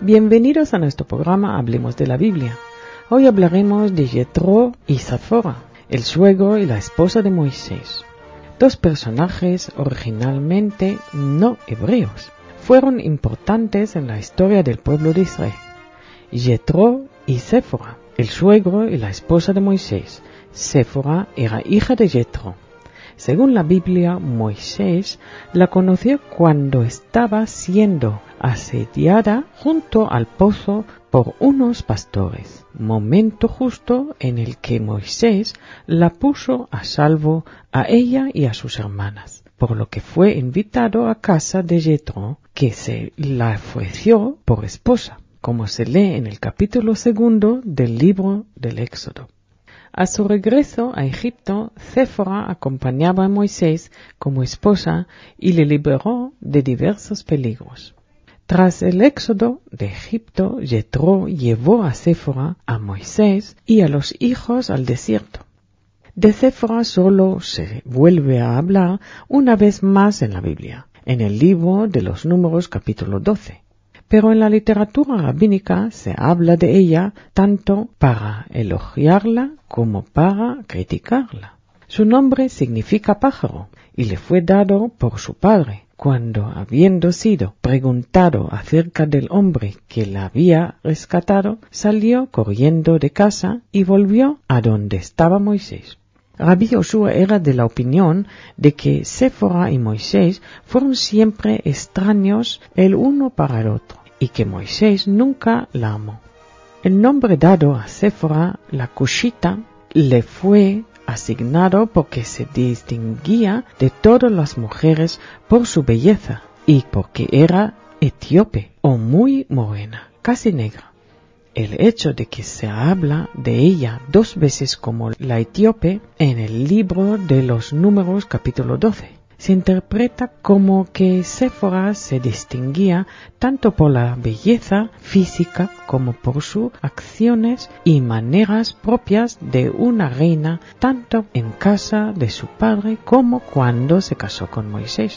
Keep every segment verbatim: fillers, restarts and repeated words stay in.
Bienvenidos a nuestro programa Hablemos de la Biblia. Hoy hablaremos de Yetro y Séfora, el suegro y la esposa de Moisés. Dos personajes originalmente no hebreos. Fueron importantes en la historia del pueblo de Israel. Yetro y Séfora, el suegro y la esposa de Moisés. Séfora era hija de Yetro. Según la Biblia, Moisés la conoció cuando estaba siendo asediada junto al pozo por unos pastores, momento justo en el que Moisés la puso a salvo a ella y a sus hermanas, por lo que fue invitado a casa de Yetro, que se la ofreció por esposa, como se lee en el capítulo segundo del libro del Éxodo. A su regreso a Egipto, Séfora acompañaba a Moisés como esposa y le liberó de diversos peligros. Tras el éxodo de Egipto, Yetro llevó a Séfora, a Moisés y a los hijos al desierto. De Séfora solo se vuelve a hablar una vez más en la Biblia, en el libro de los Números capítulo doce. Pero en la literatura rabínica se habla de ella tanto para elogiarla como para criticarla. Su nombre significa pájaro y le fue dado por su padre, cuando, habiendo sido preguntado acerca del hombre que la había rescatado, salió corriendo de casa y volvió a donde estaba Moisés. Rabbi Yoshua era de la opinión de que Séfora y Moisés fueron siempre extraños el uno para el otro y que Moisés nunca la amó. El nombre dado a Séfora, la cushita, le fue asignado porque se distinguía de todas las mujeres por su belleza y porque era etíope o muy morena, casi negra. El hecho de que se habla de ella dos veces como la etíope en el libro de los Números capítulo doce se interpreta como que Séfora se distinguía tanto por la belleza física como por sus acciones y maneras propias de una reina, tanto en casa de su padre como cuando se casó con Moisés.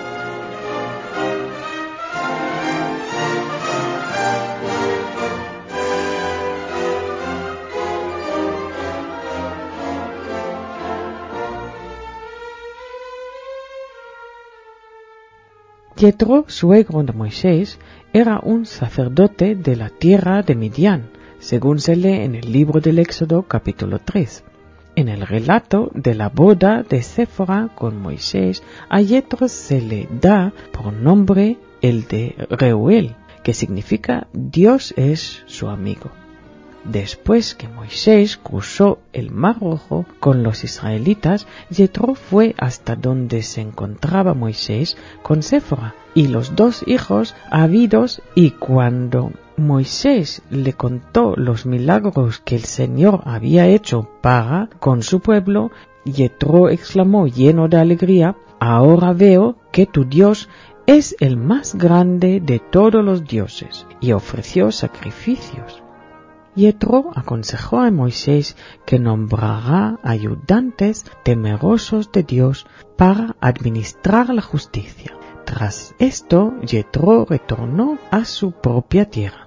Yetro, suegro de Moisés, era un sacerdote de la tierra de Midian, según se lee en el libro del Éxodo capítulo tres. En el relato de la boda de Séfora con Moisés, a Yetro se le da por nombre el de Reuel, que significa Dios es su amigo. Después que Moisés cruzó el Mar Rojo con los israelitas, Yetro fue hasta donde se encontraba Moisés con Séfora y los dos hijos habidos, y cuando Moisés le contó los milagros que el Señor había hecho para con su pueblo, Yetro exclamó lleno de alegría: «Ahora veo que tu Dios es el más grande de todos los dioses», y ofreció sacrificios. Yetro aconsejó a Moisés que nombrará ayudantes temerosos de Dios para administrar la justicia. Tras esto, Yetro retornó a su propia tierra.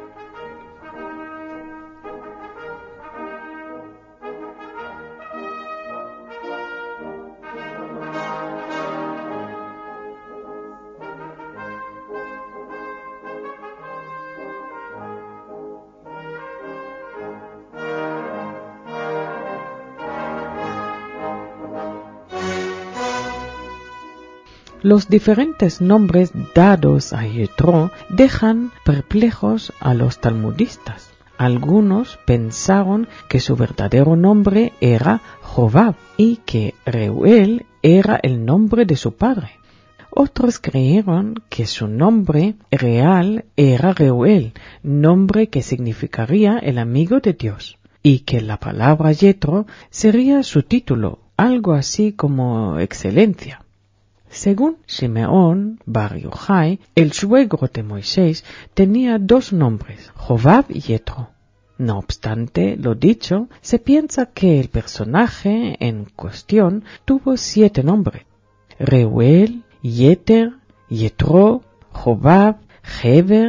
Los diferentes nombres dados a Yetro dejan perplejos a los talmudistas. Algunos pensaron que su verdadero nombre era Jobab y que Reuel era el nombre de su padre. Otros creyeron que su nombre real era Reuel, nombre que significaría el amigo de Dios, y que la palabra Yetro sería su título, algo así como excelencia. Según Simeón bar Yochai, el suegro de Moisés tenía dos nombres, Jobab y Yetro. No obstante lo dicho, se piensa que el personaje en cuestión tuvo siete nombres: Reuel, Yeter, Yetro, Jobab, Heber,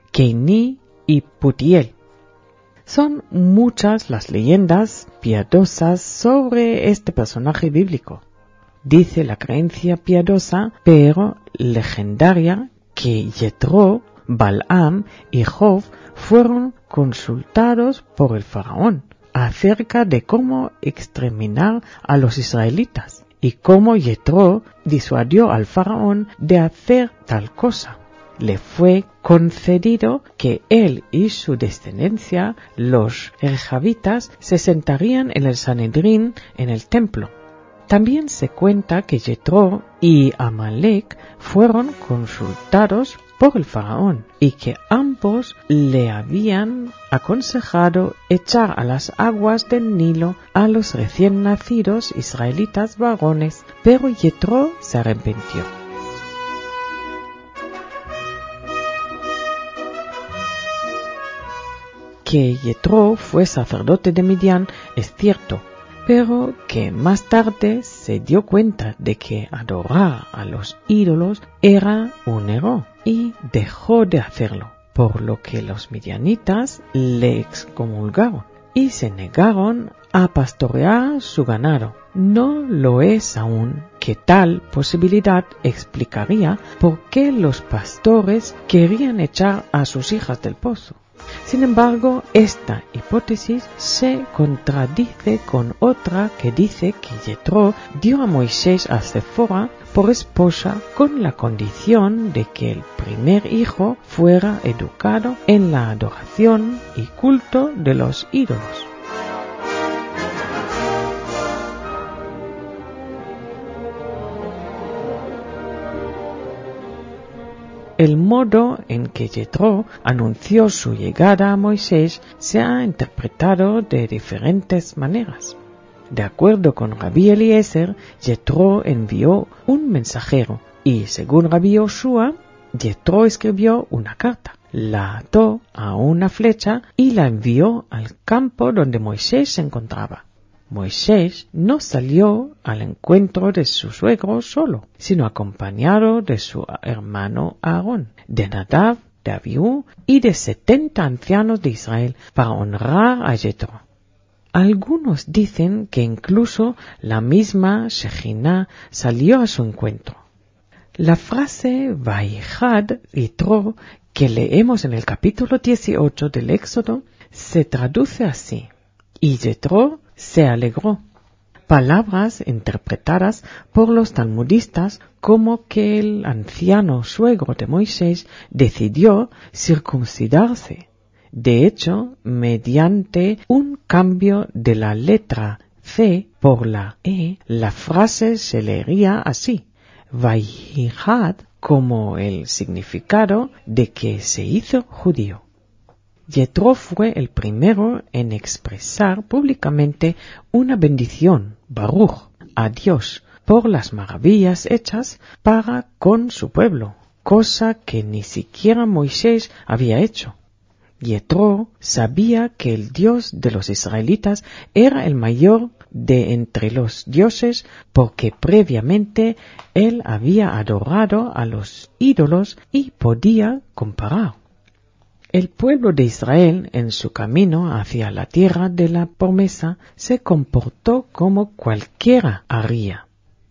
Keini y Putiel. Son muchas las leyendas piadosas sobre este personaje bíblico. Dice la creencia piadosa, pero legendaria, que Yetro, Balaam y Job fueron consultados por el faraón acerca de cómo exterminar a los israelitas y cómo Yetro disuadió al faraón de hacer tal cosa. Le fue concedido que él y su descendencia, los rechabitas, se sentarían en el Sanedrín en el templo. También se cuenta que Yetro y Amalek fueron consultados por el faraón y que ambos le habían aconsejado echar a las aguas del Nilo a los recién nacidos israelitas varones, pero Yetro se arrepintió. Que Yetro fue sacerdote de Midian es cierto, pero que más tarde se dio cuenta de que adorar a los ídolos era un error y dejó de hacerlo, por lo que los midianitas le excomulgaron y se negaron a pastorear su ganado. No lo es aún que tal posibilidad explicaría por qué los pastores querían echar a sus hijas del pozo. Sin embargo, esta hipótesis se contradice con otra que dice que Yetro dio a Moisés a Séfora por esposa con la condición de que el primer hijo fuera educado en la adoración y culto de los ídolos. El modo en que Yetro anunció su llegada a Moisés se ha interpretado de diferentes maneras. De acuerdo con Rabí Eliezer, Yetro envió un mensajero y, según Rabí Yoshua, Yetro escribió una carta, la ató a una flecha y la envió al campo donde Moisés se encontraba. Moisés no salió al encuentro de su suegro solo, sino acompañado de su hermano Aarón, de Nadab, de Abiú y de setenta ancianos de Israel para honrar a Yetro. Algunos dicen que incluso la misma Shejinah salió a su encuentro. La frase Vaijad Yetro que leemos en el capítulo dieciocho del Éxodo se traduce así: y Yetro se alegró, palabras interpretadas por los talmudistas como que el anciano suegro de Moisés decidió circuncidarse. De hecho, mediante un cambio de la letra C por la E, la frase se leería así: Vaijad, como el significado de que se hizo judío. Yetro fue el primero en expresar públicamente una bendición, Baruch, a Dios, por las maravillas hechas para con su pueblo, cosa que ni siquiera Moisés había hecho. Yetro sabía que el Dios de los israelitas era el mayor de entre los dioses porque previamente él había adorado a los ídolos y podía comparar. El pueblo de Israel, en su camino hacia la tierra de la promesa, se comportó como cualquiera haría.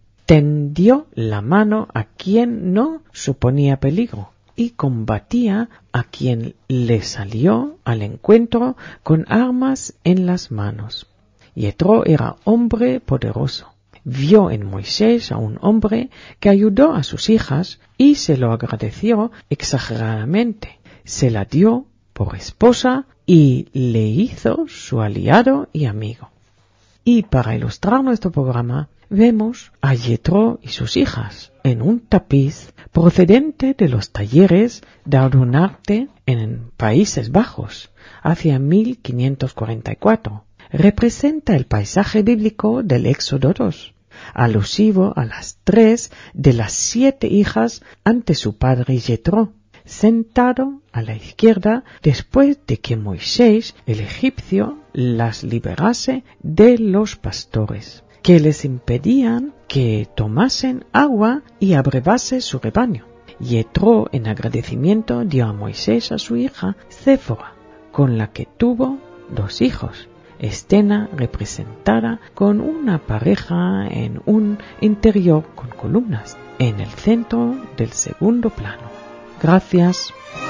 Tendió la mano a quien no suponía peligro y combatía a quien le salió al encuentro con armas en las manos. Yetro era hombre poderoso. Vio en Moisés a un hombre que ayudó a sus hijas y se lo agradeció exageradamente. Se la dio por esposa y le hizo su aliado y amigo. Y para ilustrar nuestro programa, vemos a Yetro y sus hijas en un tapiz procedente de los talleres de Ardonarte en Países Bajos, hacia mil quinientos cuarenta y cuatro. Representa el paisaje bíblico del Éxodo dos, alusivo a las tres de las siete hijas ante su padre Yetro, sentado a la izquierda después de que Moisés, el egipcio, las liberase de los pastores, que les impedían que tomasen agua y abrevase su rebaño. Yetro, en agradecimiento, dio a Moisés a su hija Séfora, con la que tuvo dos hijos. Escena representada con una pareja en un interior con columnas, en el centro del segundo plano. Gracias.